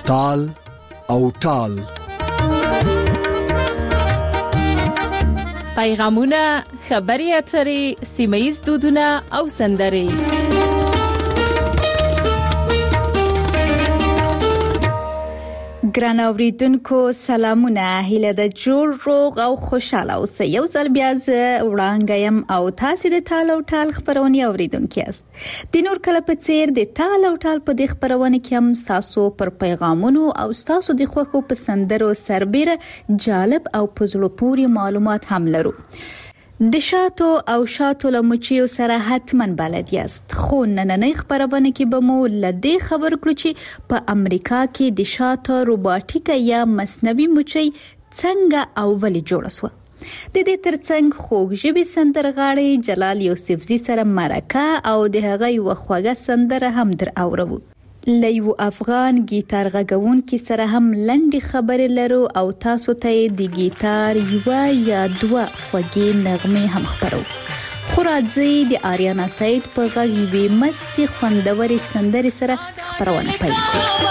تال او ټال. پیغامونه، خبري اترې، سیمه‌ییز دودونه او سندرې. ګران اوریدونکو سلامونه، هیله د جوړ روغ او خوشاله اوسئ. یو ځل بیا زه وړاندایم او تاسو د تال او ټال خبرونه اوریدونکو یاست. د نور کله په څیر د تال او ټال په دې خبرونه کې هم تاسو پر پیغامونو او تاسو د خوښو پسندرو سربېره جالب او پزړه پوري معلومات هم لرو. د شاتو او شاتو لمچیو سره حتمن بلد یاست، خو نننۍ خبرونه کې به مو لدې خبر کړو چې په امریکا کې د شاتو روباټیکا یا مصنوعي مچي څنګه او ولې جوړه شوه. د دې ترڅنګ خوږژبي سندرغاړي جلال یوسفزي سره مرکه او د هغه یو خوږه سندره هم در اورو. لیو افغان گیتار غږونکي سره هم لنډي خبرې لرو او تاسو ته د گیتار یو یا دوه خوږې نغمې هم خبرو. خو راځي د آریانا سعید په غږ یوې مستي خوندورې سندرې سره خبرونه پیل کړو.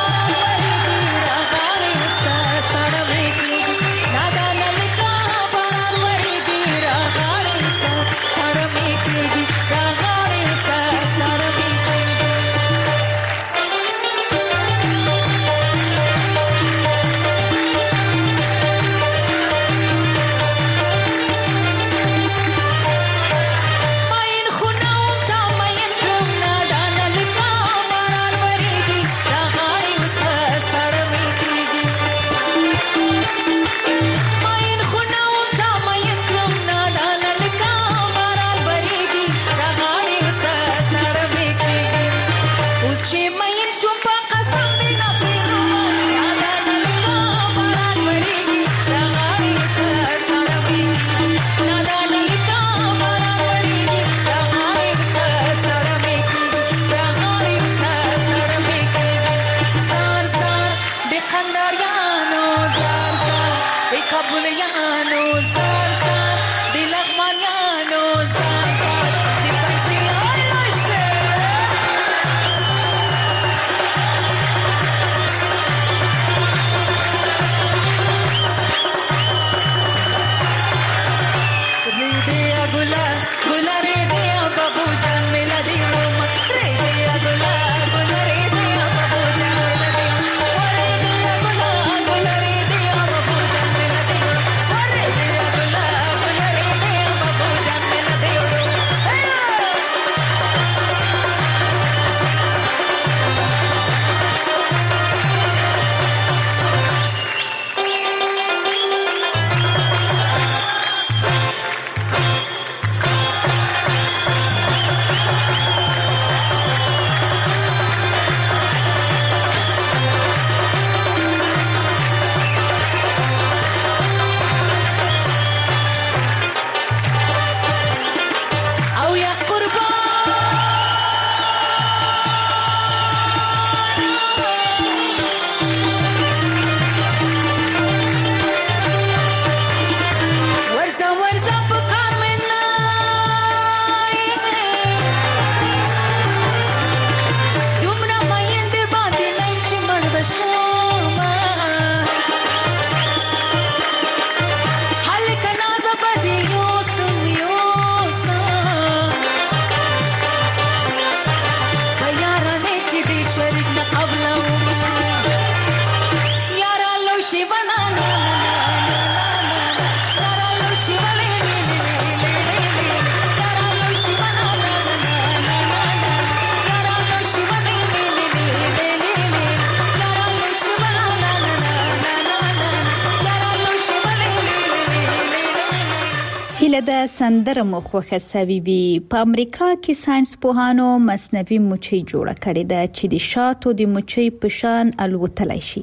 د سندره مخوخه سوي په امریکا کې ساينس پوهانو مصنوعي مچي جوړه کړې ده چې د شاتو د مچي په شان الوتلای شي.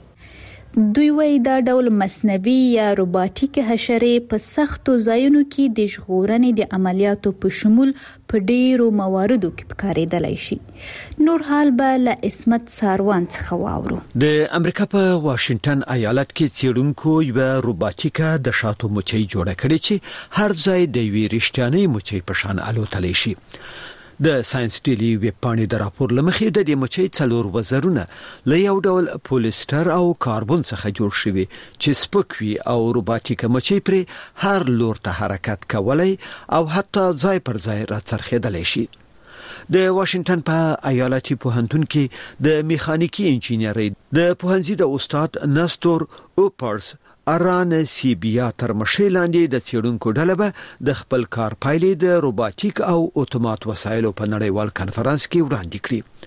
دوی وایي دا ډول مصنوعي یا روباټیک حشرې په سختو ځایونو کې د ژغورنې د عملیاتو په شمول په ډیرو مواردو کې کارېدلای شي. نور حال به له اسمت ساروان څخه واورو. د امریکا په واشنگټن ایالت کې څېړونکو یو روباټیکا د شاتو مچي جوړه کړې چې هر ځای د وی رښتیاني مچي په شان الوتلای شي. د ساينس ډیلی ویب پاڼې د راپور لمخې د دې مچۍ 4 وزرونه له یو ډول پولیستر او کاربن څخه جوړ شوي چې سپک وي او روباټیک مچۍ پرې هر لور ته حرکت کولای او حتی ځای پر ځای راڅرخېدلی شي. د واشنگټن په ایالتي پوهنتون کې د میخانیکي انجینرۍ د پوهنځي د استاد نستور اوپرز ارانسیبیا تر مشرۍ لاندې د څېړونکو ډله به د خپل کار پایلې د روباټیک او اتومات وسایلو په نړیوال کنفرانس کې وړاندې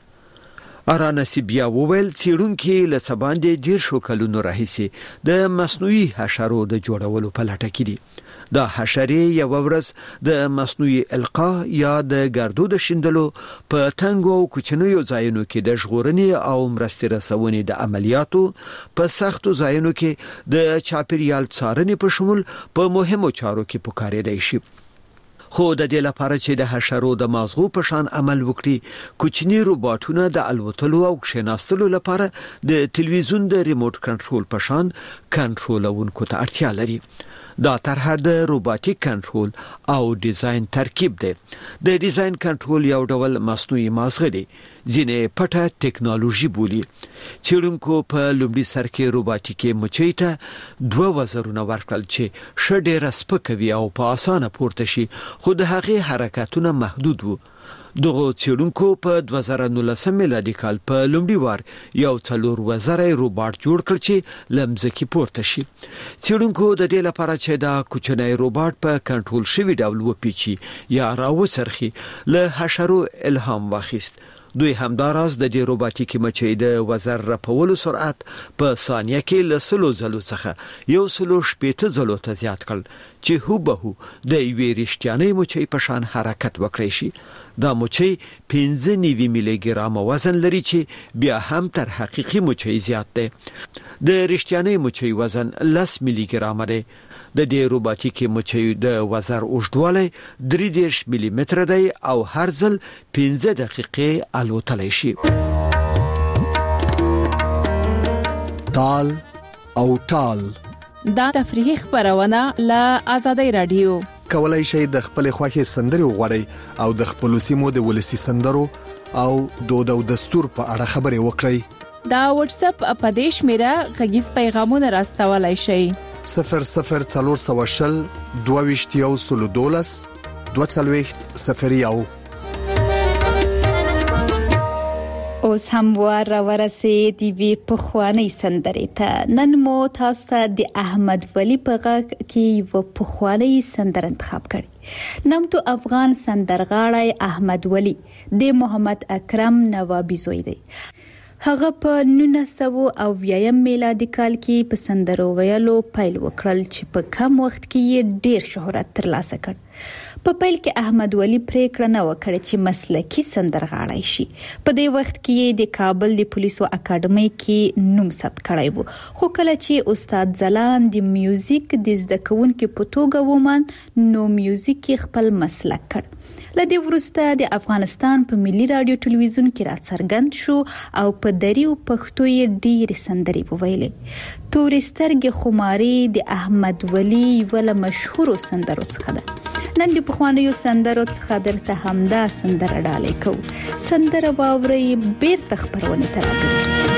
کړې. ارانسیبیا وویل څېړونکي له سباندې ډېر شو کلونو راهیسې د مصنوعي حشرو د جوړولو په لټه کې دي. دا حشرې یو ورځ د مصنوعي القا یا د ګردو د شیندلو په تنګو او کوچنیو ځایونو کې د ژغورنې او مرستې رسونې د عملیاتو په سختو ځایونو کې د چاپیریال څارنې په شمول په مهمو چارو کې پکارېدای شي. خو د دې لپاره چې د حشرو د مازغو په شان عمل وکړي کوچني روباټونه د الوتلو او کښیناستلو لپاره د تلویزیون د ریموټ کنټرول په شان کنټرولونکو ته اړتیا لري. دا طرحه د روباټیک کنټرول او ډیزاین ترکیب دی. د ډیزاین کنټرول یو ډول مصنوعي مازغه دی ځینې پټه ټیکنالوژي بولي. څېړونکو په لومړي سر کې روباټیکي مچۍ ته 2 وزرونه ورکړل چې ښه ډېره سپکه وي او په اسانه پورته شي خو د هغې حرکتونه محدود وو. دغه څېړونکو په 2019 میلادي کال په لومړي وار یو 4 وزري روباټ جوړ کړ چې لمزکی پورته شي. څېړونکو د دې لپاره چې دا کوچنی روباټ په کنټرول شوی ډول وپیچي یا راوڅرخي له حشرو الهام واخیست. دوی همداراز د دې روباټیکي مچۍ د وزر رپولو سرعت په ثانیه کې له 100 ځلو څخه 160 ځلو ته زیات کړ چې هوبهو د یوې رښتیانۍ مچۍ په شان حرکت وکړي شي. دا مچۍ 15 میلی ګرام وزن لري چې بیا هم تر حقیقي مچۍ زیات دی. د رښتیانۍ مچۍ وزن 10 میلی ګرام دی. د دې روباټیکي مچۍ د وزر اوږدوالی 30 میلی متر دی او هر ځل 15 دقیقې الوتلی شي. تال او ټال دا تفریحي خبرونه له آزادۍ رادیو. کولای شئ د خپل خوښي سندري وغوړئ او د خپل سیمو د ولسی سندرو او دود او دستور په اړه خبري وکړئ. دا واتس اپ اپدیش میرا غږیز پیغامونه راستولای شئ. 0040 22 22 اوس هم ورسې دی وی په خوانی سندرې ته. نن مو تاسو ته د احمد ولی په غږ کې و په خوانی سندر انتخاب کړی. نامتو افغان سندرغاړی احمد ولی د محمد اکرم نوابی زوی دی. هغه په 1900 میلادي کال کې په سندرو ویلو پیل وکړل چې په کم وخت کې یې ډیر شهرت ترلاسه کړ. په پیل کې احمد ولی پریکړه نه وکړه چې مسلکي سندرغاړی شي. په دې وخت کې د کابل د پولیسو اکیډمۍ کې نوم ثبت کړی وو. خو کله چې استاد ځلان د میوزیک د زده کوونکو په توګه ومن نو میوزیک خپل مسلک کړ. لدې وروسته د افغانستان په ملي رادیو ټلویزیون کې راڅرګند شو او په دریو پښتو یې ډېر سندري وویلې. تورې سترګې خماري د احمد ولی ولا مشهور سندرو څخه ده. نن د پخوانیو سندرو څخه درته همدا سندره ډالې کو. سندره باوري بیرته خبرونه ترابېږي.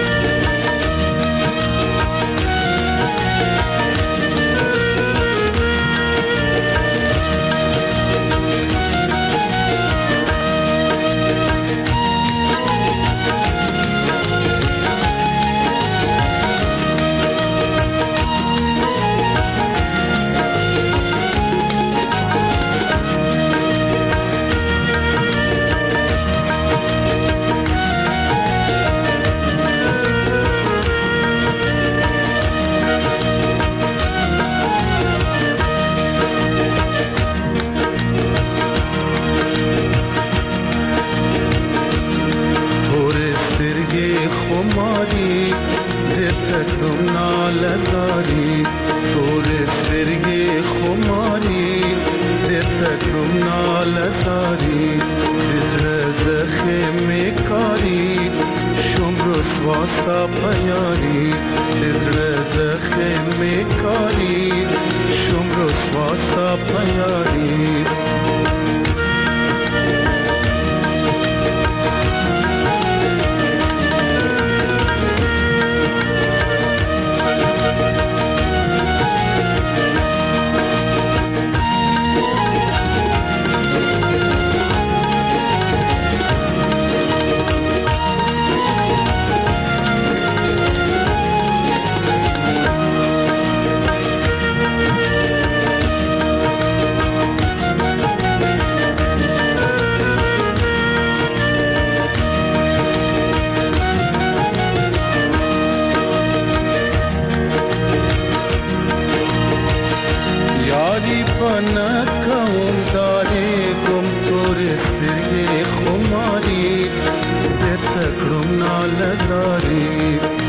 نالزاری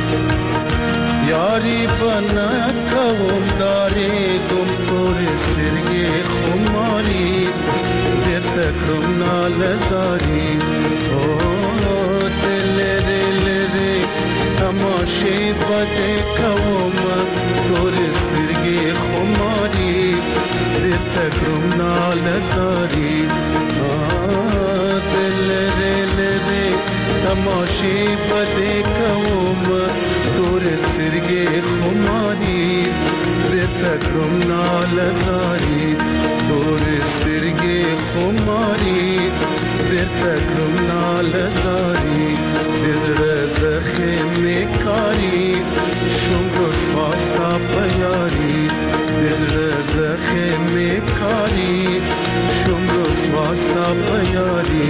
یاری بنا کوم داره گم پر سترگی خماری در تکرم نالزاری دل ره تماشی بده کوم پر سترگی خماری در تکرم نالزاری دل ره تماشی بده کوم تور سترگی خماری در تکرم نالزاری تور سترگی خماری در تکرم نالزاری در زخم کاری شم رسواستا پیاری در زخم کاری شم رسواستا پیاری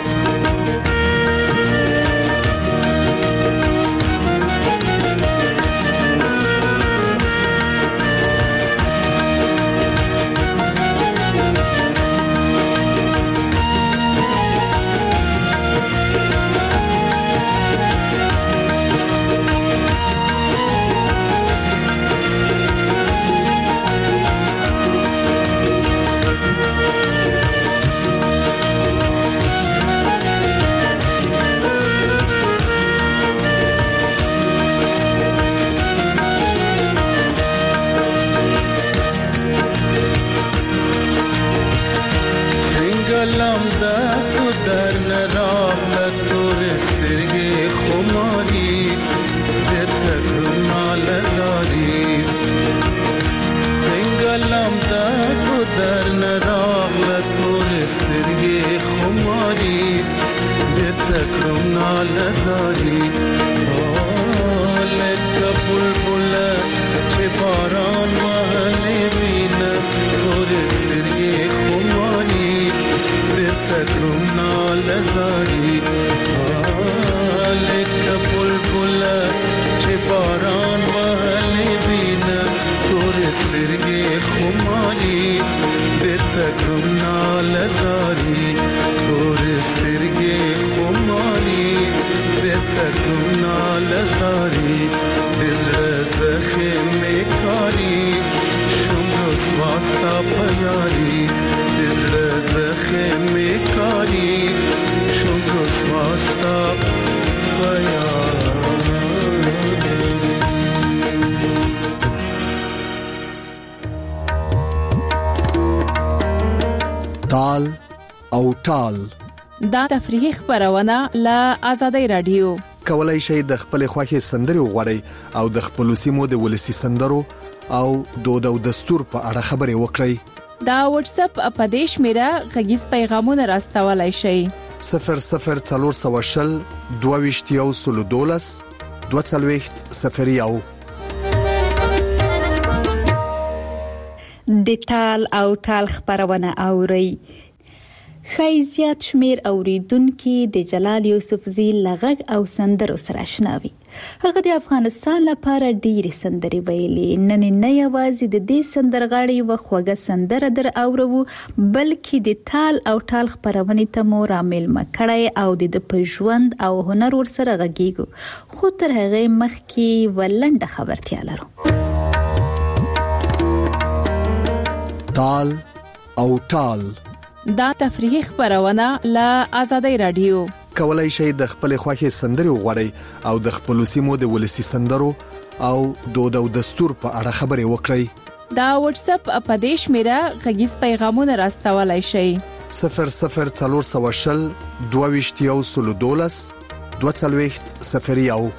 تال او ټال دا تفریحي خبرونه له آزادۍ رادیو. کولای شئ د خپل خوښي سندري وغوړئ او د خپل سیمو د ولسی سندرو او دود او دستور په اړه خبري وکړئ. دا واتس اپ اپدیش میرا غږیز پیغامونه راستولای شئ. 0040 22 240 د تال او ټال خبرونه اوري. خی زیات شمیر اوریدونکو د جلال یوسفزی لغږ او سندرو سره آشناوي. هغه د افغانستان لپاره ډېری سندري ویلي. نن نه یوازې د دې سندرغاړي و خوږه سندره در اورو بلکې د تال او ټال خبرونه ته مو رامل مکړای او د پژوند او هنر ور سره غږیږي. خو تر هغه مخکې ولنډه خبرتیا لرو. تال او ټال دا تفریحي خبرونه له آزادۍ رادیو. کولای شئ د خپل خوښي سندري وغوړئ او د خپل سیمو د ولسی سندرو او دود او دستور په اړه خبري وکړئ. دا واتس اپ اپدیش میرا غږیز پیغامونه راستولای شئ. 0040 22 240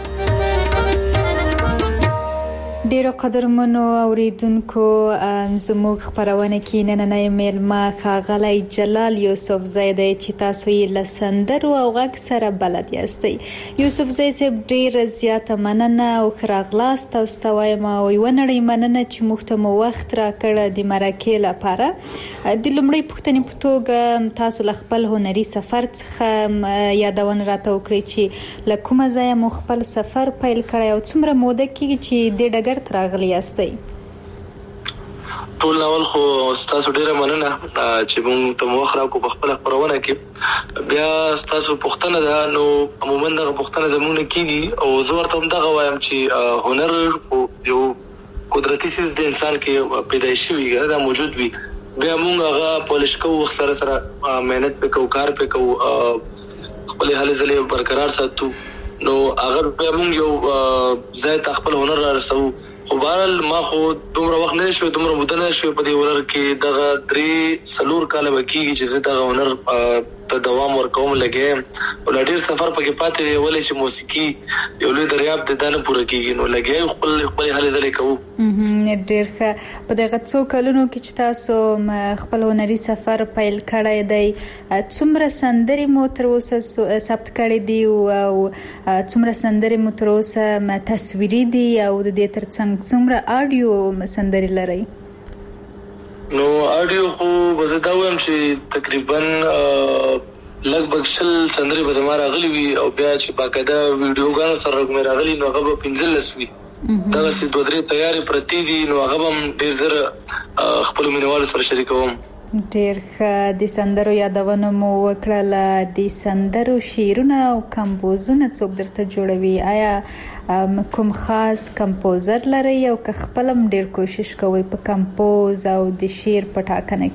ډیرو قدرمنو اوریدونکو زموږ خبرونه کې نننې میلمه ښاغلی جلال یوسفزی دی چې تاسو یې له سندرو او غږ سره بلد یاستئ. یوسفزی صاحب ډیره زیاته مننه او ښه راغلاست. تاسو ته وایم او یوه نړۍ مننه چې موږ ته مو وخت راکړ د مرکې لپاره. د لومړۍ پوښتنې په توګه تاسو له خپل هنري سفر څخه یادونه راته وکړئ چې له کومه ځایه مو خپل سفر پیل کړی او څومره موده کېږي چې د ډګر تراغلی یاستئ؟ ټول ناول خو تاسو ډیره مننه چې موږ ته موخه راکو په خپل خبرونه کې بیا تاسو پوښتنه ده نو عموما دغه پوښتنه د موږ کېږي او زه ورته دغه وایم چې هنر یو قدرتي سیس د انسان کې پیدایشي وي دا موجود وي بیا موږ هغه پولیش کوو سره سره مهنت وکړو کار وکړو خپل حالې ځلې برقرار ساتو نو هغه بیا موږ یو ځای خپل هنر را رسو خو بهرحال ما خو دومره وخت نه شوی دومره موده نه شوی په دې هنر کې دغه 3-4 کاله به کېږي چې زه دغه هنر ته دوام ورکوم لګیم او لا ډېر سفر پکې پاتې دی ولې چې موسیقي یو لوی دریاب دی دا نه پوره کېږي نو لګیا خپل هلې ځلې کوو ډېر ښه په دغه څو کلونو کې چې تاسو خپل هنري سفر پیل کړی دی څومره سندرې مو تر اوسه ثبت کړي دي او څومره سندرې مو تر اوسه تصویري دي او د دې ترڅنګ څومره آډیو سندرې لرئ نو آډیو خو به زه دا وایم چې تقریبا لږ شل سندرې به زما راغلي وي او بیا چې باقاعده ویډیوګانو سره مې راغلي نو هغه به 15 وي دغسې 2-3 تیارې پرتې دي نو هغه به هم ډېر زر خپلو مینوالو سره شریکوم ډېر ښه د سندرو یادونه مو وکړله د سندرو شعرونه او کمپوزونه څوک درته جوړوي آیا کوم خاص کمپوزر لرئ او که خپل هم ډېر کوشش کوئ په کمپوز او د شعر په ټاکنه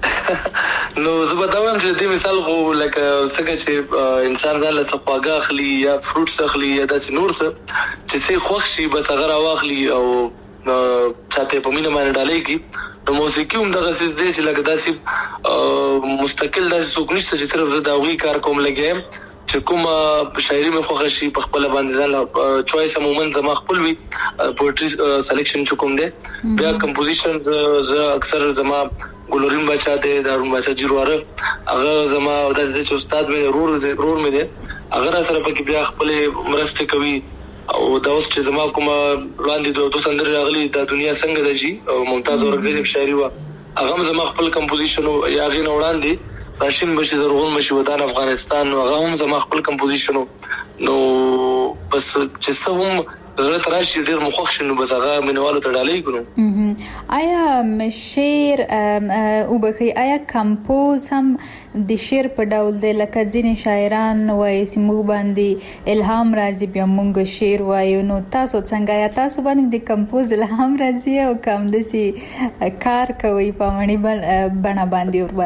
کې نو زه به دا وایم چې دې مثال خو لکه څنګه چې انسان ځان له څه خواږه اخلي یا فروټس اخلي یا داسې نور څه چې څه خوښ شي بس هغه راواخلي او چاته په مینه باندې ډالۍ کی نو موسیقي هم دغه څه دی چې لکه داسې مستقل داسې څوک نشته چې صرف زه د هغوی کار کوم لګیم چې کومه شاعري مې خوښه شي په خپله باندې ځان چوایس عموما زما خپل وي پویټري سلیکشن چې کوم دی بیا کمپوزیشن زه اکثر زما ګلورین باچا دی دارون باچا جیرواره هغه زما داسې دی چې استاد مې رور مې دی هغه را سره پکې بیا خپلې مرستې کوي او دا اوس چې زما کومه وړاندې 2 سندرې راغلي دا دنیا څنګه ده جي او ممتاز اورګزیب شاعري وه هغه هم زما خپل کمپوزیشن یا هغې نه وړاندې راشین بشي زرغون بشي وطن افغانستان نو هغه هم زما خپل کمپوزیشن نو بس چې څه هم زړه ته راشي ډېر مو خوښ شي نو بس هغه مینوالو ته ډالۍ کړو آیا شعر وبخښئ آیا کمپوز هم د شعر په ډول دی لکه ځینې شاعران وایي چې موږ باندې الهام راځي بیا موږ شعر وایو نو تاسو څنګه یا تاسو باندې د کمپوز الهام راځي او که همداسې کار کوئ په عملي بڼه باندې ور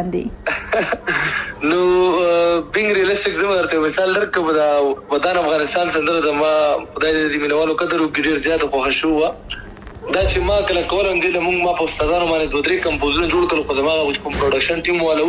باندې نو بینګ ریلسټیک زه ورته مثال درکړم د وطن افغانستان سندره د ما خدای دې د مینوالو قدر وکړي ډېر زیاته خوښه شوه دا چې ما کله کوله دې موږ ما په استادانو باندې 2-3 کمپوزونه جوړ کړل خو زما کوم پروډکشن ټیم والو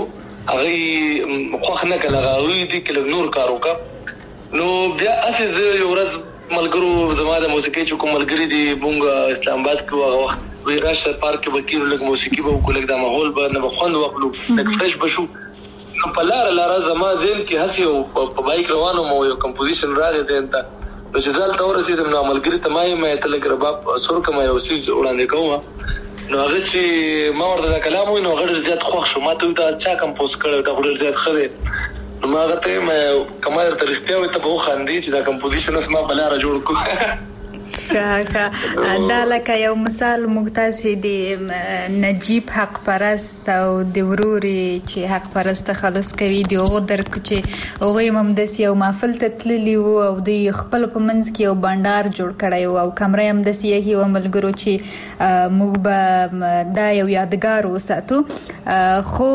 هغه خوښ نه کړل هغه دې کې نور کار وکړه نو بیا اسې زه یو ورځ ملګرو زما د موسیقۍ چې کوم ملګري دي موږ اسلام آباد کې هغه وخت وی راشه پارک کې به کېنو لږ موسیقي به وکړو لږ دا ماحول به نه به خوند واخلو لږ فرش به شو نو په لاره زما ذهن کې هسې په بایک روان وم او یو کمپوزیشن راغی ذهن ته نو چې زه هلته ورسېدم نو ملګري ته ما یم ته لږ رباب سور کړم یو څیز وړاندې کوم نو هغه چې ما ورته دا کلام ووایي نو هغه ډېر زیات خوښ شو ما ته وایي دا چا کمپوز کړی دا خو ډېر زیات ښه دی نو ما هغه ته یم که ما درته رښتیا وایي ته به وخاندې چې دا کمپوزیشن اوس ما په لاره جوړ کړو دا لکه یو مثال موږ تاسې د نجیب حق پرست او د ورورې چې حق پرست خلاص کوي د هغو درک چې هغوی هم همداسې یو محفل ته تللي وو او دوی خپل په منځ کې یو بنډار جوړ کړی و او کمره یې همداسې یخي وه ملګرو چې موږ به دا یو یادګار وساتو خو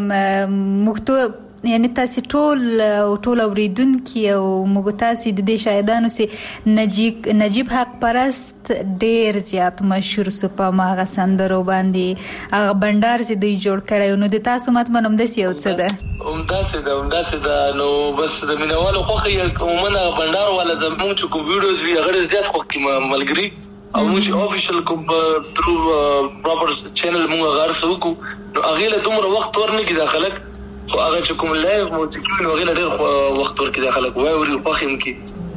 موږ یعنی تاسو ټول اوریدونکي او موږ تاسو د دې شاهدانو سي نجیب حق پرست ډیر زیات مشهور سو په ماغه سندرو باندې هغه بندر سي دوی جوړ کړی نو د تاسو مطمئن هم د سی او څه ده همداسې ده نو بس د مینوالو خوښه عموما بندر ولا د موږ کوم ویډیوز وی هغه زیات خوښ ملګری او موږ افیشل کوم ترو پراپر چینل موږ غارسو کو نو هغه له دومره وخت ورنګي داخلك خو هغه چې کوم لایو موسیقي نو هغه ډېر وخت ورکړي د خلک وای وري خوښ هم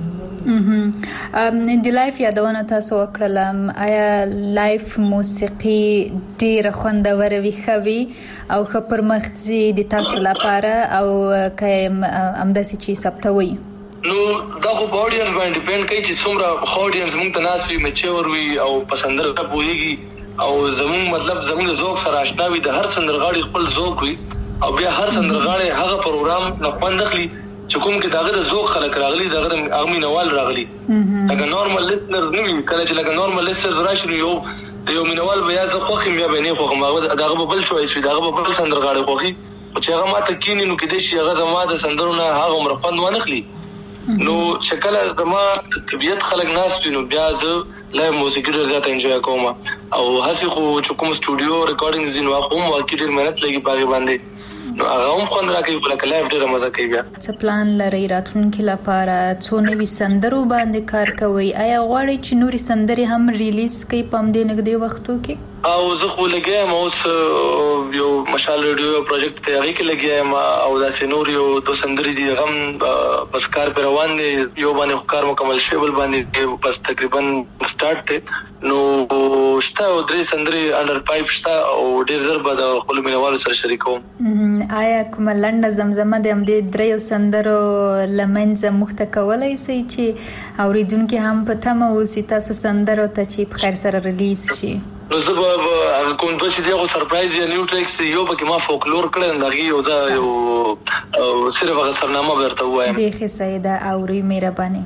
کی د لایف یادونه تاسو وکړم آیا لایف موسیقي ډېر خوندور وي خوي او خبر مخزي د تاسو لپاره او کایم امداسي چې ثبتوي نو دا خو په اډینس باندې ډیپند کوي چې څومره اډینس موږ ته ناس وي مچور وي او پسندره پوهیږي او زموږ مطلب زموږ ذوق سره آشنا وي. د هر سندرغاړي خپل ذوق وي او بیا هر سندرغاړي هغه پروګرام نه خوند اخلي چې کوم کې داغه د ذوق خلک راغلي داغه اغمي نوال راغلي. لکه نورمال لیسنر نه وي کله چې لکه نورمال لیسنر راشي یو مینوال بیا زه خوخم بیا به نه خوخم داغه بل چويس وي داغه بل سندرغاړي خوخي چې هغه ماته کینی نو کې د شي هغه زما د سندرونه هغه مرفند ونه خلی نو شکل از زما طبيعت خلک ناس نو بیا زه لایو موسیقي ډېر زیات انجوای کوم او هسي خو چې کوم سټوډیو ریکارډینګز زین واخوم واقعي ډېر مهنت لګي باغ باندې نو هغه هم خوند راکوي لکه لایو ډېر مزه کوي. بیا څه پلان لري راتلونکي لپاره څو نوي سندرو باندې کار کوي؟ آیا غواړئ چې نوري سندري هم ریلیز کړئ په دې نږدې وختو کې؟ او زه خو لګیایم اوس یو مشال ریډیو پروجیکټ ته هغه کې لګیایم او دا سينور یو دو سندري دي غم بس کار پر روان دي یو باندې کار مکمل شي بل باندې بس تقریبا سٹارټ ته نو شته او درې سندري انډر پایپ شته او ډېر زر به د خپل مینوالو سره شریکوم. آیا کوم لنډه زمزمه د دې درې سندرو لمنځه مخته کولای شي چې اوریدونکو هم په تمه اوسي تاسو سندرو ته چې په خیر سره ریلیز شي؟ نو زه به کوم دوه چې دیغه سرپرایز یا نیو ټریکس یو پکې ما فولکلور کړم دغه یو ځا یو صرف هغه سرنامه ورته وایم. به سیدا اوري مهرباني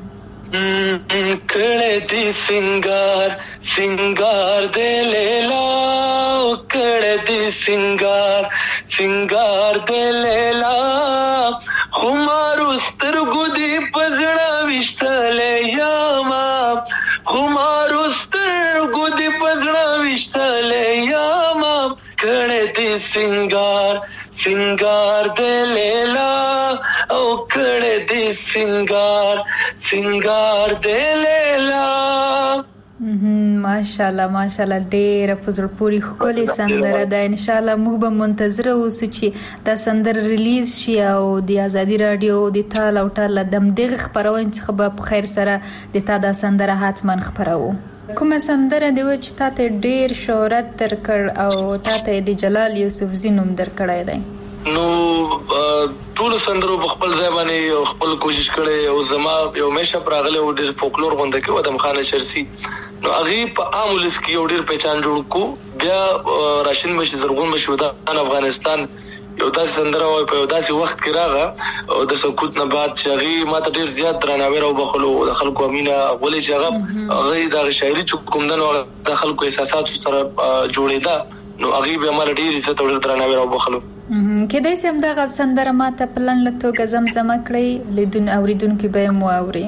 کړه دې سنگار سنگار دې لیلا کړه دې سنگار سنگار دې لیلا خمار سترګو دې پزړه وشتلې یاما خمار سترګو دې پزړه وشتلې یاما کړه دې سنگار سنگار دې لیلا او کړه دې سنگار سنگار دې لیلا. ماشاءالله ماشاءالله ډېر په زړه پورې ښکلې سندره ده. ان شاء الله موږ به منتظر اوسو چې دا سندره ریلیز شي او د ازادي رادیو د تال او ټال د دغه خبرونه څخه به په خیر سره د تا دا سندره حتما خبرو. کومه سندره دی چې تاسو ډېر شهرت درکړ او تاسو د جلال یوسف زینوم درکړای دی؟ نو ټول سندرو په خپل ځای باندې خپل کوشش کړي او زما یو مشه پراغله او ډېر فولکلور غونډه کې ودم خان شرسی نو هغه په عامولس کې یو ډېر پہچان جوړ کو. بیا راشن بشي زرغون بشي ودان افغانستان یو داسې سندره وای په داسې وخت کې راغه او د سکوت نه بعد چې هغه ماته ډېر زیات درناوی او بخلو د خلکو امینه ولې چې هغه د شاعري چوکوم دنو د خلکو احساسات سره جوړېدا نو هغه به مال ډېر عزت او درناوی او بخلو. کله چې هم دا سندره ماته پلان لته زمزمه کړی لیدون اوریدونکو به مو اوري؟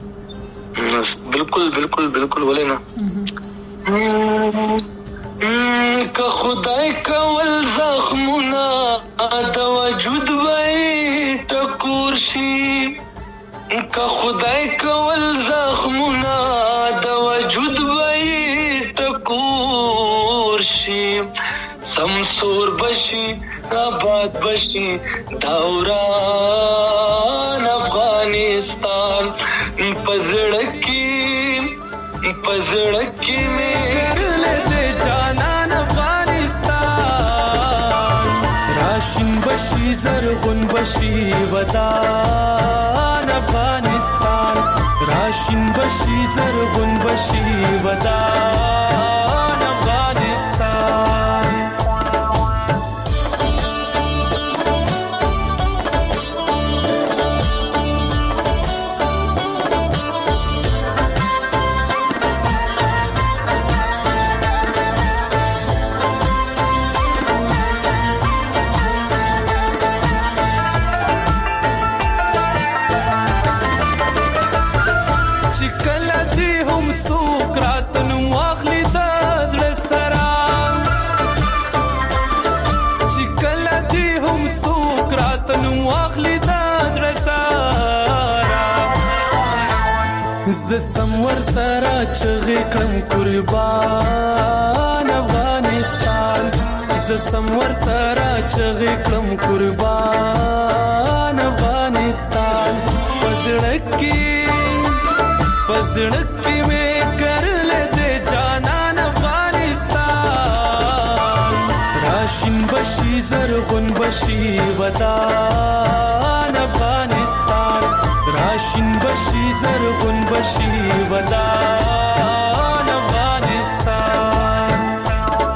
بالکل بالکل بالکل ولې نه که خدای کول زخمونه د وجود وای ټکور شي که خدای کول زخمونه د وجود وای ټکور شي سمسور بشي آباد بشي دوران افغانستان پزړکی مې ګرلې جانان افغانستان راشن بشي زرغون بشي ودان افغانستان راشن بشي زرغون بشي ودان افغانستان. زسمور سره چغې کړم قربان افغانستان زسمور سره چغې کړم قربان افغانستان پزړکی مې کړلې دې جانان افغانستان راشن بشي زرغون بشي ودان افغانستان راشن بشي زرغون بشي ودان افغانستان.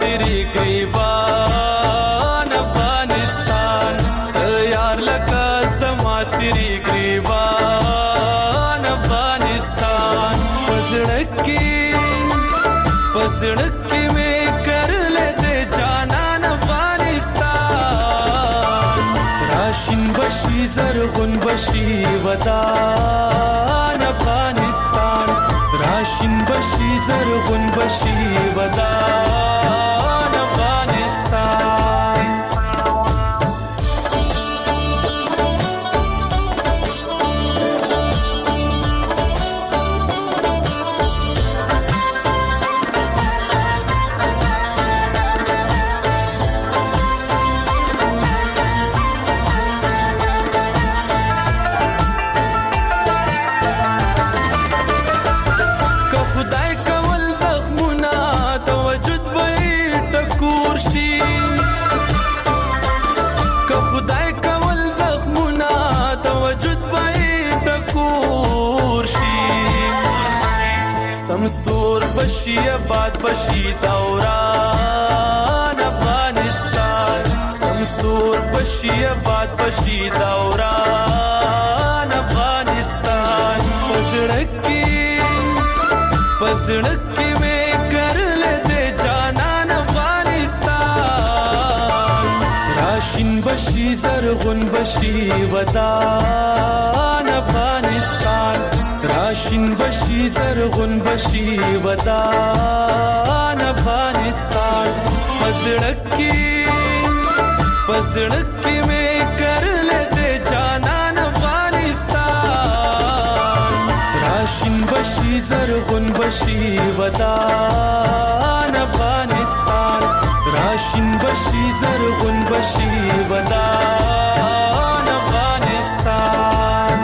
سری گریبان افغانستان تیار لکه زما سری گریبان افغانستان پزړکی مې کرلې د جانان افغانستان راشین بشي زرغون بشي ودان افغانستان راشین بشي زرغون بشي ودان افغانستان سمسور بشي آباد بشي دوران افغانستان سمسور بشي آباد بشي دوران افغانستان پزړکی مې کرلې د جانان افغانستان راشین بشي زرغون بشي ودان افغانستان راشین بشي زرغون بشي ودان افغانستان پزړکی مې کرلې د جانان افغانستان راشین بشي زرغون بشي ودان افغانستان راشین بشي زرغون بشي ودان افغانستان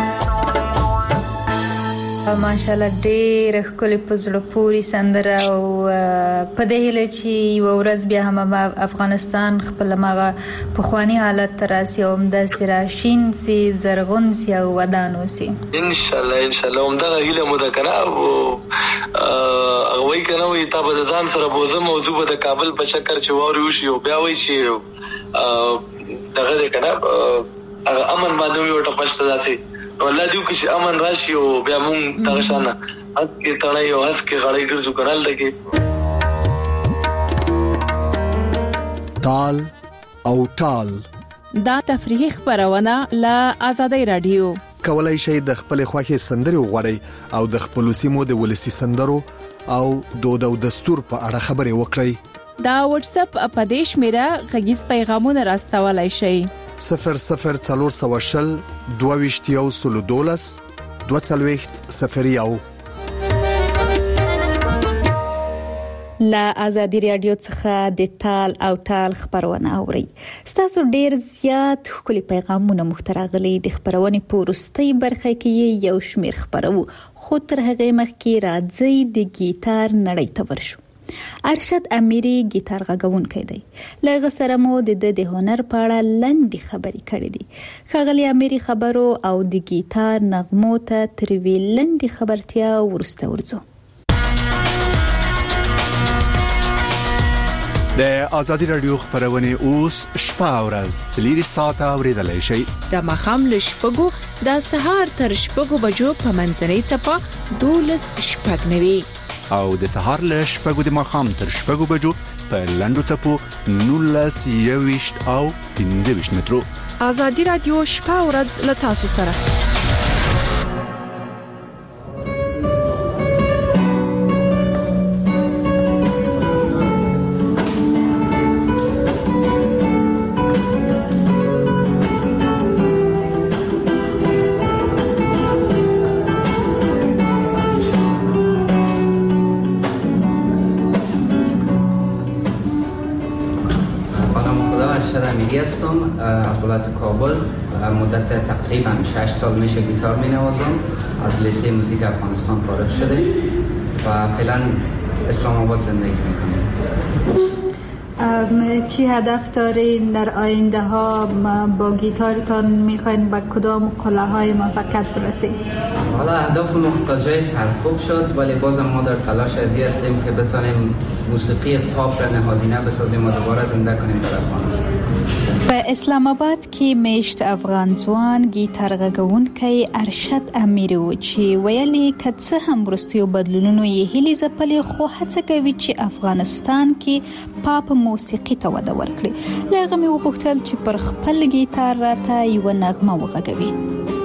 ماشاءالله ډېر ښکلې په زړه پورې سندره او په دې هیله چې یو ورځ بیا هم افغانستان خپل مغه پخوانی حالت ته راسي او همداسې راشین سي زرغون سي او ودان وسي ان شاء الله همدغه هیله مو ده کنه او هغه وایي کنه وایي تا به ځان سره بوزه موضوع به د کابل په چکر چې واوري وشي او بیا وایي چې دغه ده کنه هغه امن باندې یو ټپشته داسي والله دیو کې امن راشي او بیا مونږ دغه شانه هڅه کې تړای او هڅه کې غړې ګرځو کړل دغه تال او ټال دا تفریحي خبرونه له آزادۍ رادیو کولای شئ د خپل خوښي سندري وغوړئ او د خپل سیمو د ولسی سندرو او دود او دستور په اړه خبرې وکړئ دا واتس اپ اپدیش میرا غږیز پیغامونه راستولای شئ 0040 22 240 لا ازادي رادیو څخه د تال او ټال خبرونه اوري ستاسو ډیر زیات خولي پیغامونه محترغلي د خبرونه پورستي برخه کې یو شمیر خبرو خو تر هغه مخکې راځي د گیتار نړۍ ته ورشو ارشد امیری گیتار غږونکی دی لږ سره مو د هنر په اړه لنډي خبرې کړې دي خغلی امیری خبرو او د گیتار نغمو ته تروي لنډي خبرتیا ورسته ورځو د آزادي رادیو خبرونه اوس شپه او ورځ 3 ساعته اوریدلای شئ د مخام لشپګو د سهار تر شپګو بجو په منځنۍ چپا 12 شپګنوي او د سهار له شپږو د مخام تر شپږو بجو په لندو چپو 19 او 15 مترو آزادي رادیو شپه او ورځ له تاسو سره هستم از ولایت کابل مدت تقریبا 6 سال میشه گیتار مینوازم از لیسه موزیک افغانستان فارغ شده و فعلا اسلام آباد زندگی میکنم چی هدف دارین در آینده ها؟ با گیتارتان میخواین به کدام قله‌های موفقیت برسید؟ حالا اهداف مختلفه سرکوب شد، ولی بازم ما در تلاش ازی هستیم که بتونیم موسیقی پاپ را نهادینه بسازیم و دوباره زنده کنیم در افغانستان. په اسلام آباد کې میشت افغان ځوان گیتار غږونکی ارشد امیری و چې ویلي که څه هم وروستیو بدلونونو یې هیلې ځپلې خو هڅه کوي چې افغانستان کې پاپ موسیقي ته وده ورکړي. له هغه مې وغوښتل چې پر خپل گیتار راته یوه نغمه وغږوي.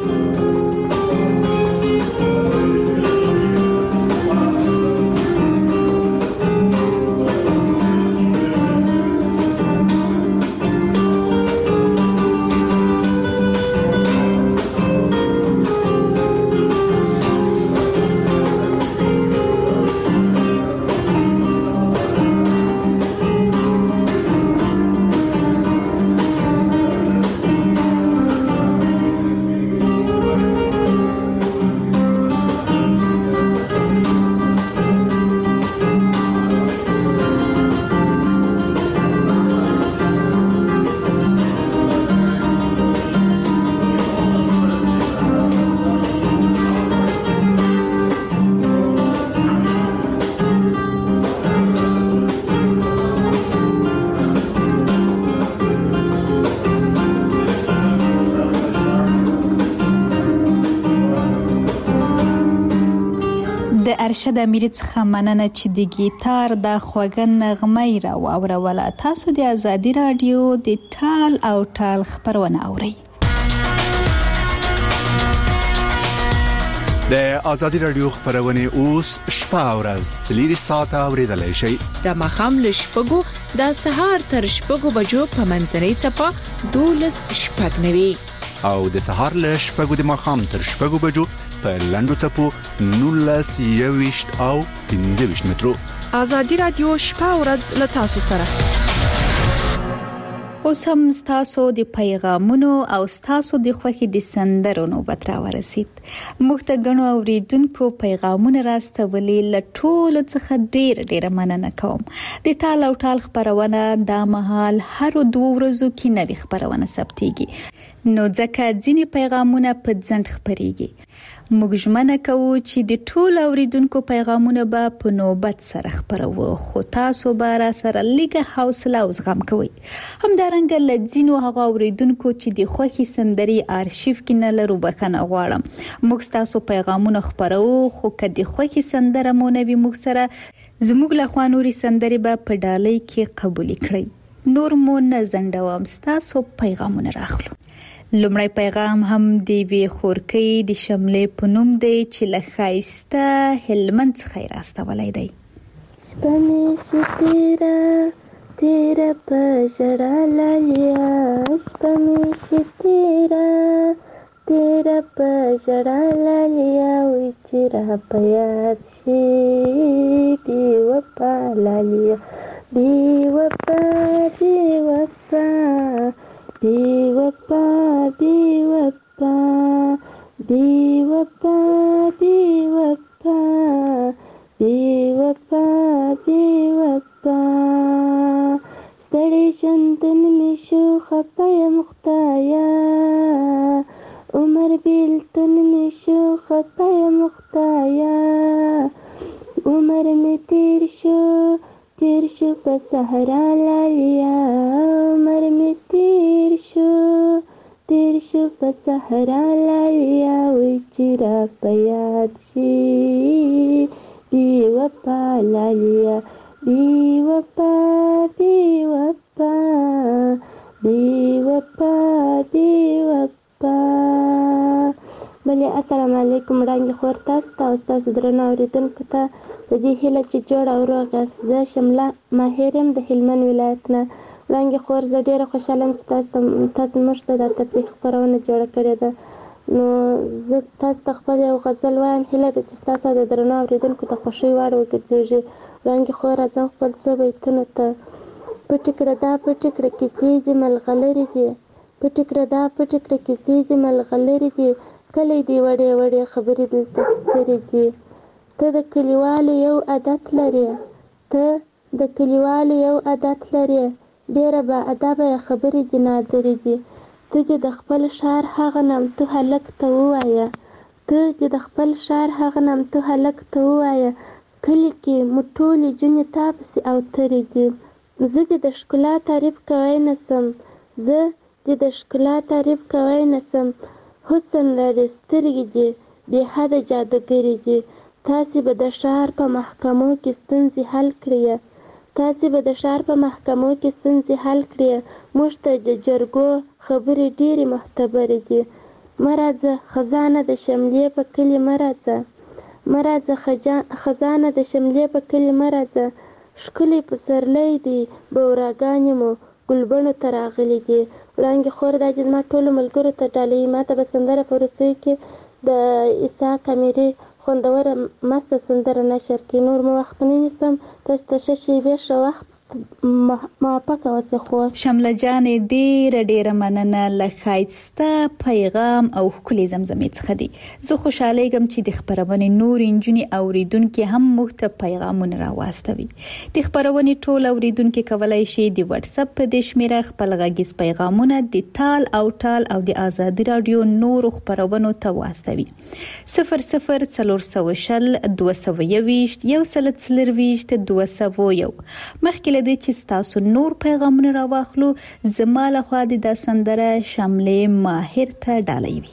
ارشد امیری څخه مننه چې د گیتار د خوږه نغمه را واوروله. تاسو د ازادي رادیو د تال او ټال خبرونه اورئ. د ازادي رادیو خبرونه اوس شپه او ورځ 4 ساعته اوریدلای شئ. د مخام ل شپږو د سهار تر شپږو بجو په منځنۍ چپه 12:09 او د سهار ل شپږو د مخام تر شپږو بجو په لاندو چپو 19 او 15 مترو. ازادي رادیو شپه ورځ له تاسو سره. اوس هم تاسو د پیغامونو او تاسو د خوښي د سندرو نوبت را ورسید. موږ ته غنو اوریدونکو پیغامونه راستولي له ټولو څخه ډیر مننه کوم. د تال او ټال خبرونه د مهال هر 2 ورځو کې نوې خبرونه ثبتيږي، نو ځکه ځینې پیغامونه په ځنډ خبريږي. موږ ژمنه کوو چې د ټول اوریدونکو پیغامونه به په نوبت سره خبرو، خو تاسو به را سره لږه حوصله او زغم کوئ. همدارنګه لځینو هغه اوریدونکو چې د خوښي سندري آرشیف کې نه لرو بخښنه غواړم. موږ تاسو پیغامونه خبرو، خو که د خوښي سندره مو نه وي موږ سره زموږ له خوا نوري سندري به په ډالۍ کې قبول کړئ. نور مو نه زندوم، تاسو پیغامونه راخلو. لومړی پیغام هم دی وی خورکی د شملې په نوم دی چې له ښایسته هلمند څخه راستولی دی. شپه شتیرا تیرا په ژړا لالیا، شپه شتیرا تیرا په ژړا لالیا، وی چې را په یاد شي دی وفا لالیا، دی وفا دی وفا دی وفا دی وفا دی وفا دی وفا دی وفا دی وفا. ستړي ژوندون مې شو خفه مختایا، عمر بیلتون مې شو خفه مختایا، عمر مې تیر شو په صحرا لالیا، عمر مې تیر شو په صحرا لالیا، وی چې را په یاد شي دی وفا لالیا، دی وفا دی وفا دی وفا دی وفا. بلې السلام علیکم وړاندې خور تاسو ته او تاسو درنو اوریدونکو ته د دې هیله چې جوړ او روغ یاست. زه شمله ماهر یم د هلمند ولایت نه. وړاندې خور زه ډیره خوشحاله یم چې تاسو موږ ته د تفریح خپرونه جوړه کړې ده. نو زه تاسو ته خپل یو غزل وایم، هیله ده چې تاسو د درنو اوریدونکو ته خوښۍ وړ وګرځېږي. وړاندې خور راځم خپل څو بیتونو ته. پټې کړه دا پټې کړه کیسې دې ملغلرې دي، پټې کړه دا پټې کړه کیسې دې ملغلرې دي، کلی دې وړې وړې خبرې دلته سترې دي. ته د کلیوالو یو عادت لرې، ته د کلیوالو یو عادت لري، ډېره با ادبه خبرې دي نادرې دي. ته چې د خپل ښار هغه نامتو هلک ته ووایه، کلي کې مو ټولې جونې تا پسې او ترې دي. زه دې د ښکلا تعریف کوی نسم، حسن لري، سترګې دي بې حده جادوګرې دي. تاسې به د ښار په محکمو کې ستونزې حل کړئ. موږ ته د جرګو خبرې ډېرې معتبرې دي. مه راځه خزانه د شملې په کلي مه راځه، ښکلی پسرلی دی، بوراګانې مو ګلبڼو ته راغلي دي. وړانګې خور، دا چې زما ټولو ملګرو ته ډالۍ، ما ته به سندره په وروستیو کې د اسحاق امیري خوندوره مسته سندره نشر کړي. نور مو وخت نه نیسم، تاسو ته ښه شیبې ښه وخت موافقه اوسه. خو شمله جانې ډېره مننه له ښایسته پیغام او ښکلې زمزمې څخه دي. زه خوشحالیږم چې د خپرونې نور نجونې اوریدونکي هم موږ ته پیغامونه راواستوي. د خپرونې ټول اوریدونکي کولای شي د واتس اپ په دې شمیره خپل غږیز پیغامونه د تال او د آزادي رادیو نور خپرونو ته واستوي. 0040 221 140 201. مخکې له دې چې تاسو نور پیغامونه راواخلو، زما له خوا د سندره شملې ماهر ته ډالۍ وي.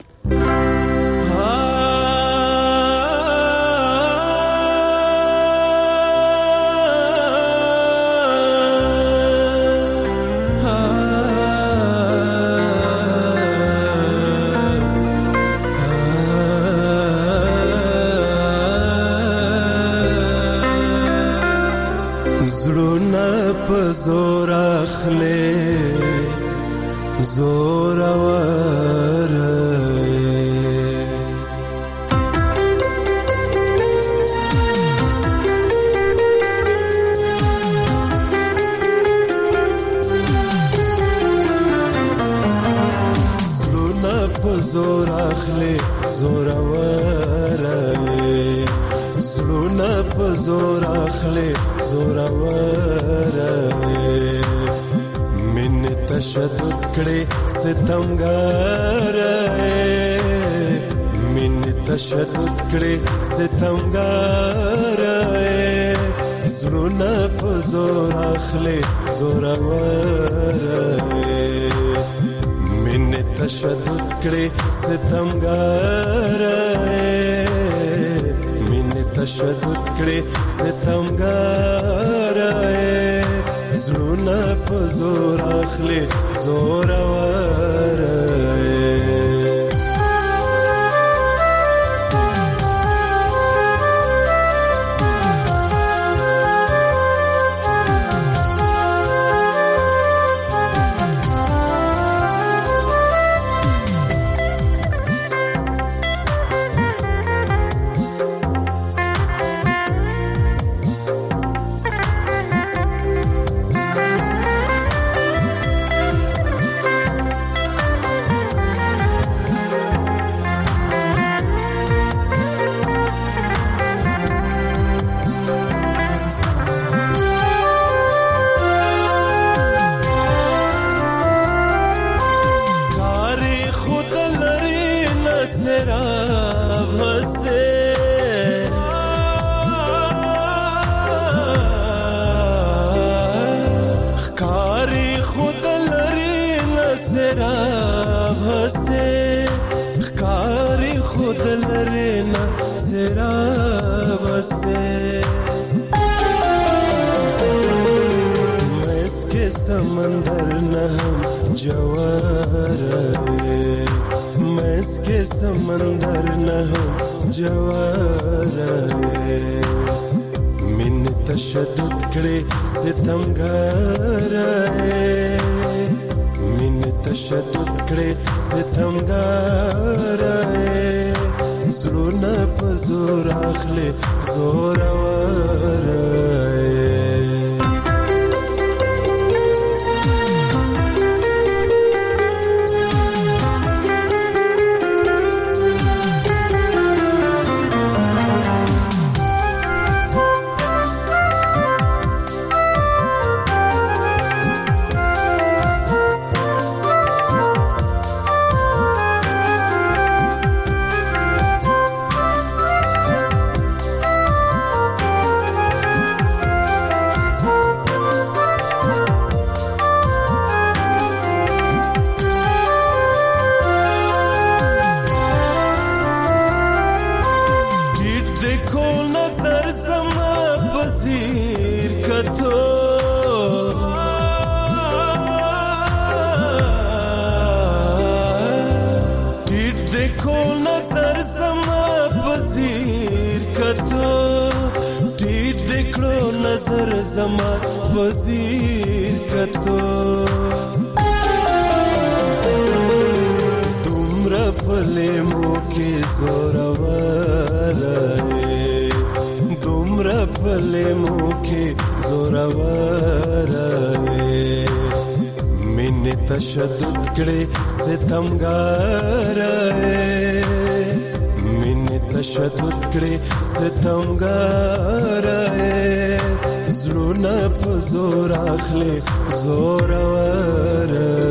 زور اخلي زور زور اخلي زور زړونه په زور اخلي زور من تشدد کړي ستمګر زړونه په زور اخلي زور تشدد کړي ستمګر زړونه په زور اخلي زور समंदर न हम जवार मिन तशद्दुद करे सितमगार زړونه په زور اخلي زور نظر زما وزیر کتو دومره پلیمو کې زورور دومره پلیمو کې زورور مینه تشدد کړي ستمګار مینه تشدد کړي ستمګار زړونه په زور اخلي زورور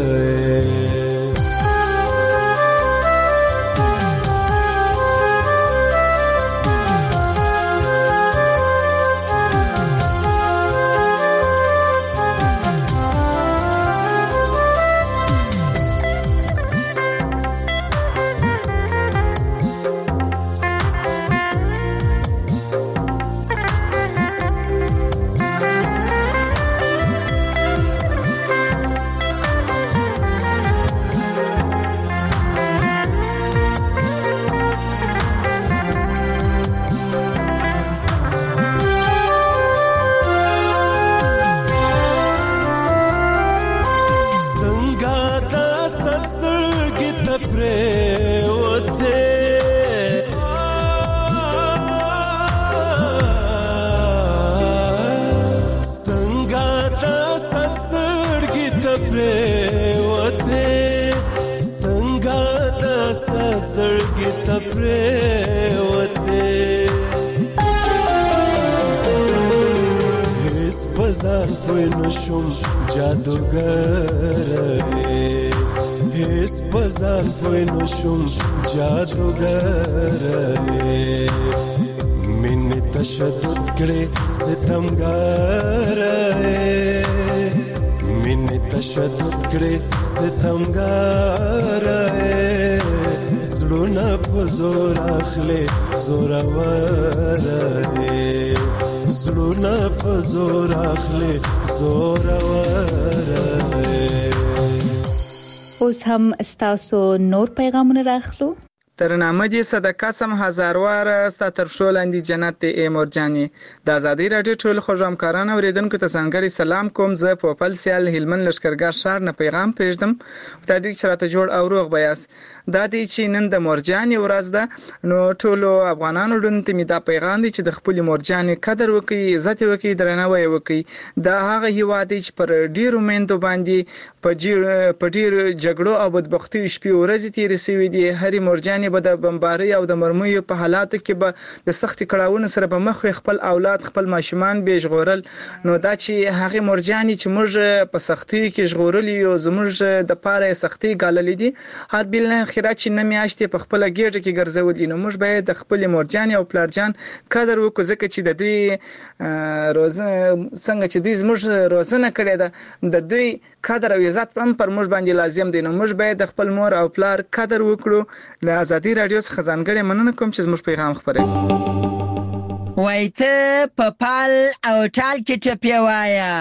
نشم جادوگر هیڅ بازار پوی نشم جادوگر مینه تشدد کړي ستمګار مینه تشدد کړي ستمګار زړونه په زور اخلي زورور زړونه په زور اخلي زورور اوس هم ستاسو نور پیغامونه راخلو. ترنامه دې صدقه سم هزاروار ستا تر شو لاندې جنت ای مورجاني د ازادي رادیو ټول خوږم کاران اوریدونکو ته ځانګړي سلام کوم. زه په خپل سیال هلمند لشکرګاه شهر نه پیغام پېژدم ته دې چې راته جوړ او روغ بیاس دا دې چې نن د مورجاني ورځ ده نو ټول افغانانو لپاره می دا پیغام دی چې د خپل مورجاني قدر وکړي عزت وکړي درناوی وکړي. دا هغه هیواد چې پر ډیرو میندو باندې په ډیر جګړو او بدبختي شپې ورځې تیرې شوې دي. هرې مورجاني به د بمباري او د مرمیو په حالاتو کې به د سخت کړهونو سره په مخ خپل اولاد خپل ماشومان به ژغورل. نو دا چې هغه مورجاني چې موږ په سختي کې ژغورلې او زموږ د پاره سختي ګاللې دي حد بل اخرات چې نه میاشتې په خپل ګیټه کې ګرځولې. نو موږ باید د خپل مورجاني او پلارجان قدر وکړو ځکه چې د دوی روزه څنګه چې دوی زموږ روزنه کړې ده د دوی قدر او عزت هم پر موږ باندې لازم دی. نو موږ باید د خپل مور او پلار قدر وکړو. له ازادي رادیو څخه ځانګړې مننه کوم چې زموږ پیغام خپروي. وای ته په پال او ټال کې ټپې وایا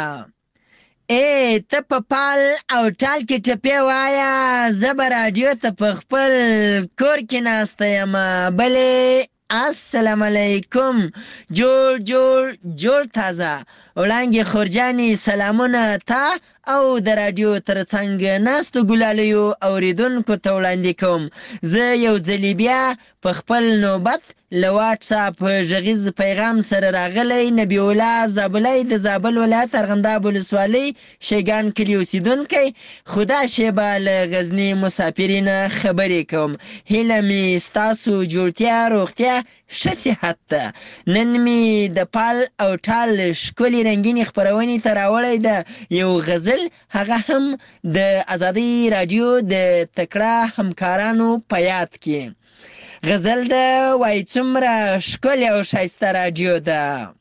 ته په پال او ټال کې ټپې وایا زه به رادیو ته په خپل کور کې ناسته یم بلې السلام علیکم جوړ تازه وړانګې خورجانې سلامونه تا او د رادیو ترڅنګ ناستو ګلالیو اوریدونکو ته وړاندې کوم. زه یو ځلې بیا په خپل نوبت له واټساپ غږیز پیغام سره راغلی نبی الله زابلی د زابل ولایت ارغنداب ولسوالۍ شیګان کلي اوسیدونکی خدا شیبه له غزني مسافرینه خبرې کوم. هیله مې ستاسو جوړتیا روغتیا ښه صحت ده. نن مې د پال او ټال ښکلې رنګینې خپرونې ته راوړی ده یو غزل هغه هم د ازادي رادیو د تکړه همکارانو په یاد کې. غزل ده وای څومره ښکلې او ښایسته رادیو ده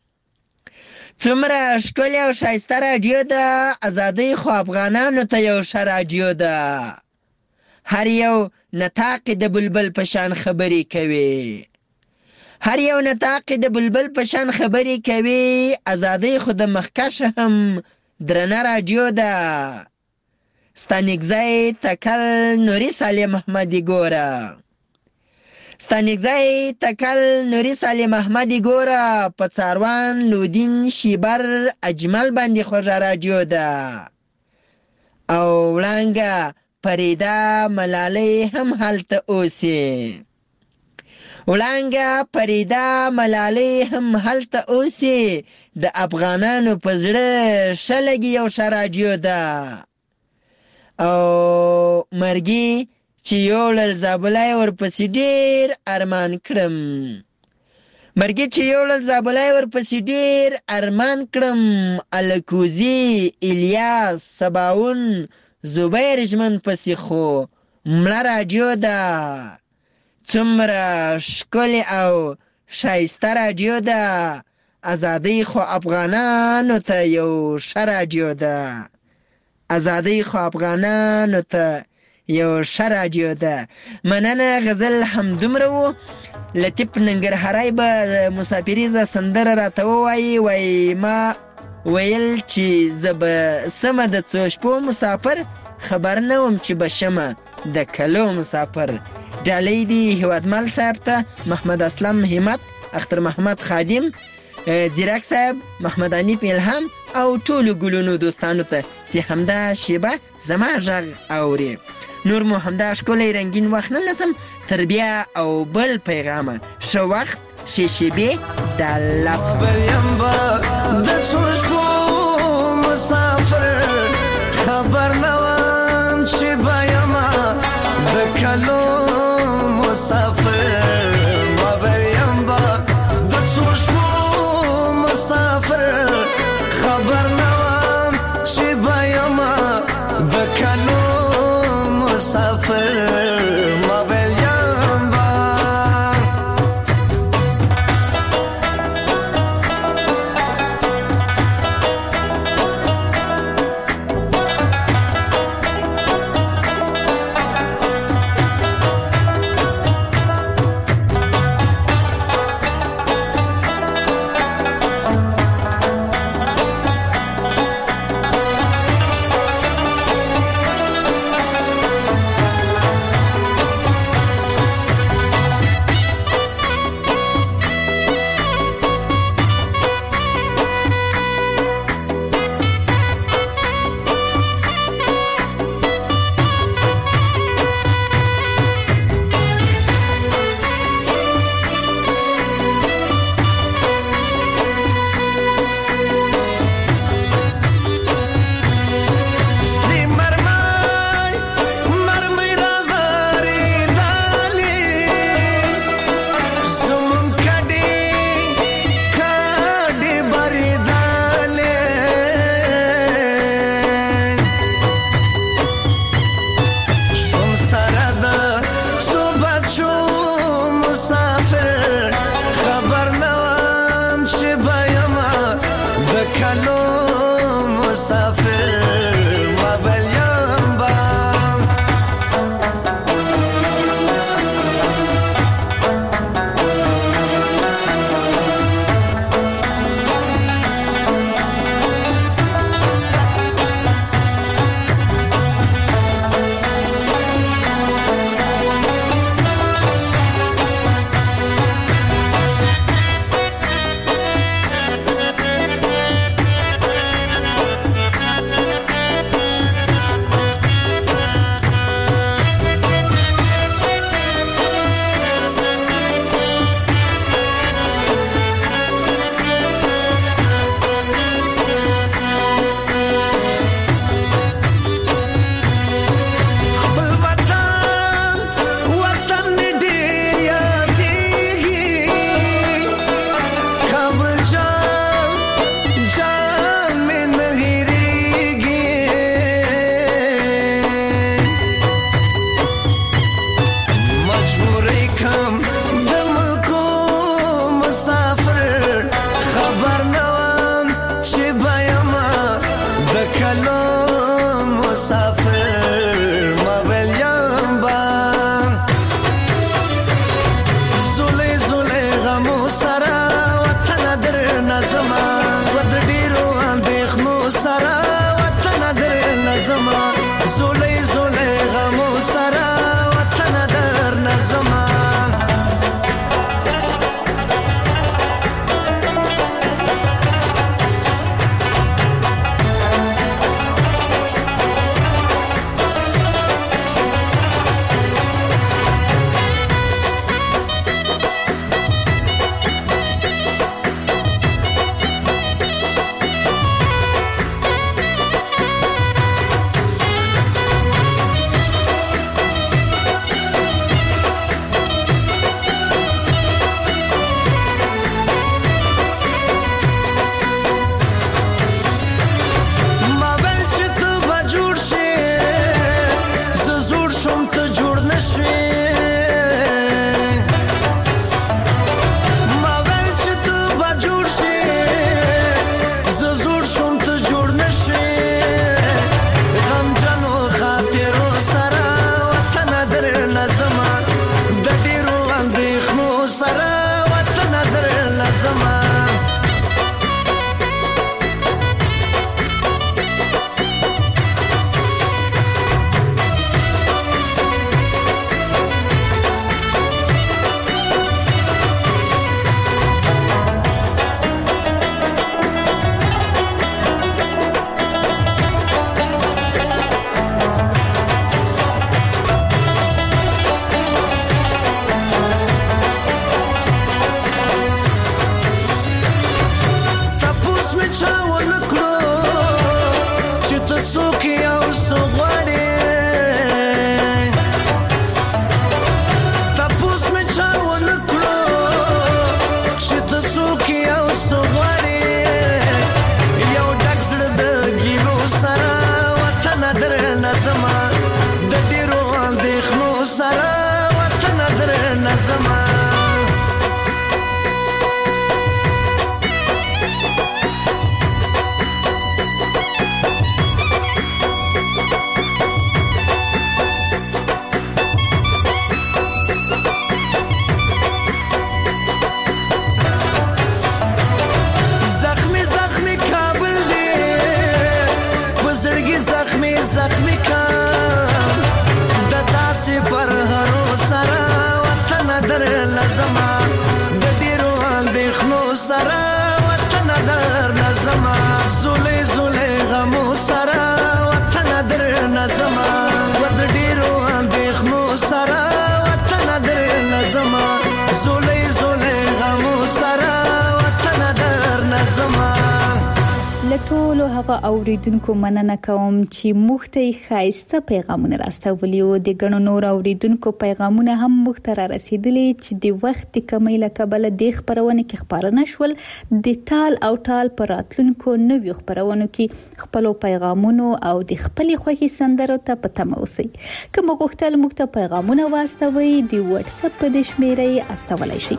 څومره ښکلې او ښایسته رادیو ده ازادۍ خو افغانانو ته یو ښه رادیو ده. هر یو نطاق د بلبل په شان خبرې کوي هر یو نطاق د بلبل په شان خبرې کوي. ازادۍ خو د مخکش هم درنه رادیو ده. ستانګزی تکل نوري سالم محمدي ګوره ستانکزی تکل نوری سالم احمدی ګوره په څاروان لودین شیبر اجمل باندې خوږه راډیو ده او وړانګه فریده ملالۍ هم هلته اوسي وړانګه فریده ملالۍ هم هلته اوسي د افغانانو په زړه ښه لګي یو ښه راډیو ده او مرګي چې یوړل زابلای ورپسې ډېر ارمان کړم مرګي چې یوړل زابلای ورپسې ډېر ارمان کړم الکوزي الیاس سباون زبیر ژمن پسې خو مړه راډیو ده څومره ښکلې او ښایسته راډیو ده ازادۍ خو افغانانو ته یو ښه راډیو ده ازادۍ خو افغانانو ته یو ښه راډیو ده مننه غزل همدومره و لطیف ننګرهاری به مسافریزه سندره راته ووایي ما ویل چې زه به سمه د څو شپو مسافر خبر نه وم چې به شمه د کلو مسافر ډالۍ دي هیوادمل صاحب ته محمد اسلم همت اختر محمد خادم زیرک صاحب محمد انیف الهام او ټولو ګلونو دوستانو ته چې همدا شیبه زما غږ اوري نور مو همدا ښکلی رنګین وخت نه لسم تر بیا او بل پیغامه ښه وخت ښې شیبې د الله د څو شپو مسافر خبر نه وم چې به یمه د کلو مسافر ما به یم به د څو شپو مسافر خبر نه وم چې به یمه د کلو مسافر ما به یم به لازما زخمی کام د داسې پر هرو سره وطن در لازما د ډیرو اندېښنو سره وطن در لازما زولې زولې غمو سره وطن در لازما د ډیرو اندېښنو سره وطن در لازما زولې زولې غمو سره وطن در لازما لټولو هغه اوریدونکو مننه کوم چې موږ ته ښایسته پیغامونه راستولي او د ګڼو نور اوریدونکو پیغامونه هم موږ ته را رسیدلي چې د وخت کمی له کبله د خبرونه کې خبرونه شول د تال او ټال پر راتلونکو نویو خبرونو کې خپل پیغامونه او د خپل خوښي سندرو ته پته اوسئ کوم غوښتل موږ ته پیغامونه واستوي د واتس اپ په شمیرې استولای شي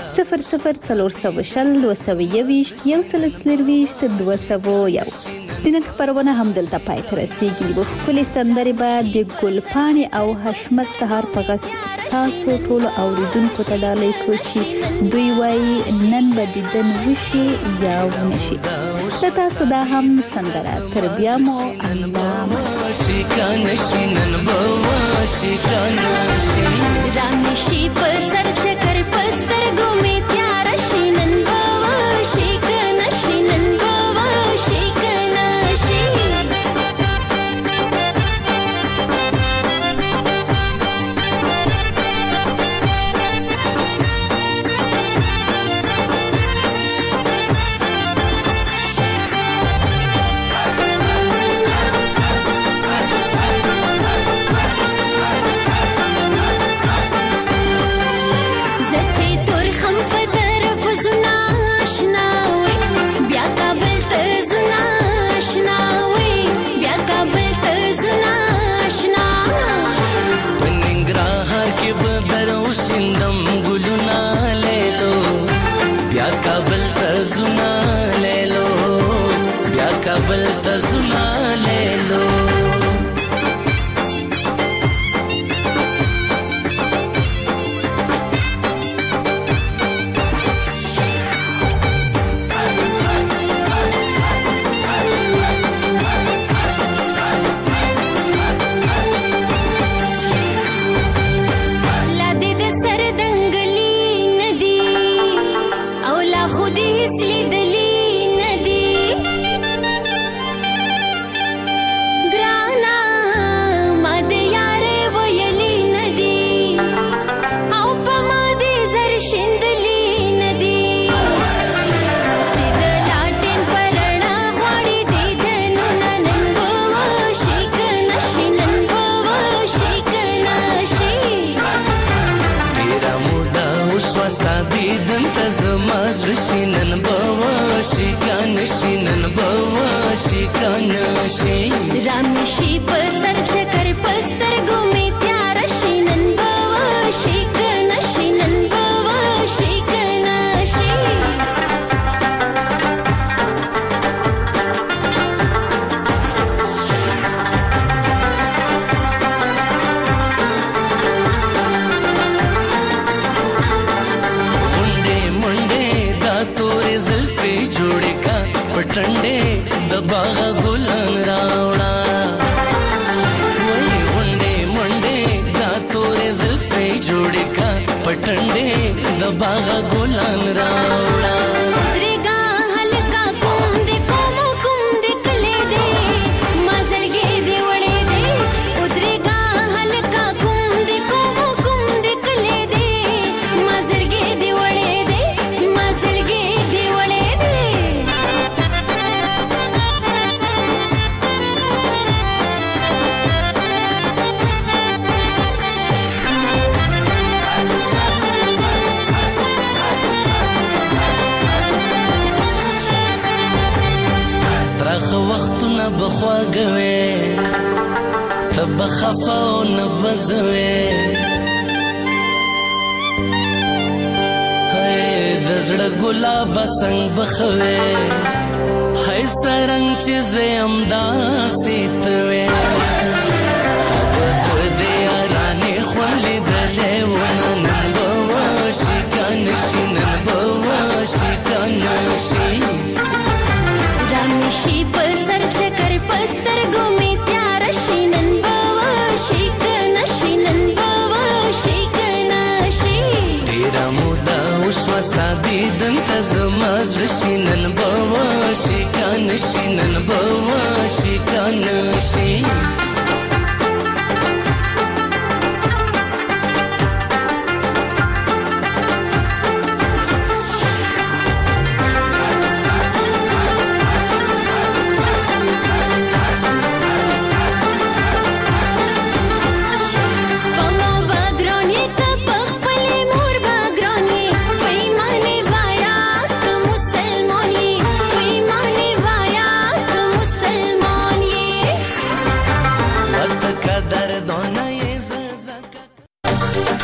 002022 د نن خبرونه هم دلته پای ته رسیدي وو کلی سندري بعد د ګلپانی او حشمت سهار په غږ تاسو ټول اوریدونکو ته ډالۍ کوي دوی وایي نن به د دن وشي یا ونشي تاسو دا هم سندره تر بیا مو الله شکان شینن بوا شکان شین رانشي په سر چکر پستر ګومې تیار شینن بوا شکان شینن کابل ته زنا لیلو रामशी पर सर चकर पस्तर घूमे त्यार शीनन बवा शिकन शीनन बवा शिकन शी मुंडे मुंडे दा तोरे जुल्फे जोड़े का पटंडे दबागा गुलान रावणा वही मुंडे मुंडे दा तोरे जुल्फे जोड़े का पटंडे दबागा गुलान रावणा उतरेगा हल्का कुंदे कोमो कुंदे कले दे मजलगे दे वड़े दे उतरेगा हल्का कुंदे कोमो कुंदे कले दे मजलगे दे वड़े दे मजलगे दे वड़े दे وختونه بخواګوي تب خفاو نبزوي دزړه ګلاب څنګه بخوي هي سرنګ چې زم داسې توي تب دې ارانه خولې دلې ونن بوشي کنشي نن بوشي کنشي رامشي په سر چکر پستر ګومې تیار شینن بوشي کنشي نن بوشي کنشي تیرا مودا اوس وستا دیدن ته زماز رشینن بوشي کنشي نن بوشي کنشي